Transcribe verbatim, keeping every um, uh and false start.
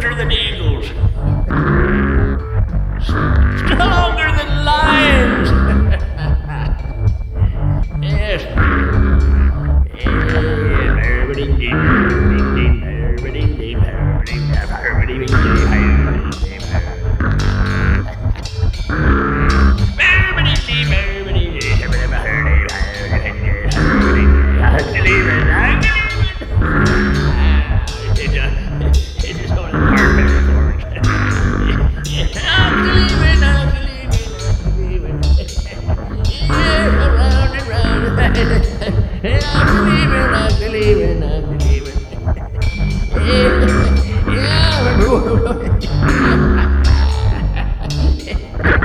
stronger than eagles, stronger than lions. Yes. I believe in, I believe in. Yeah, yeah.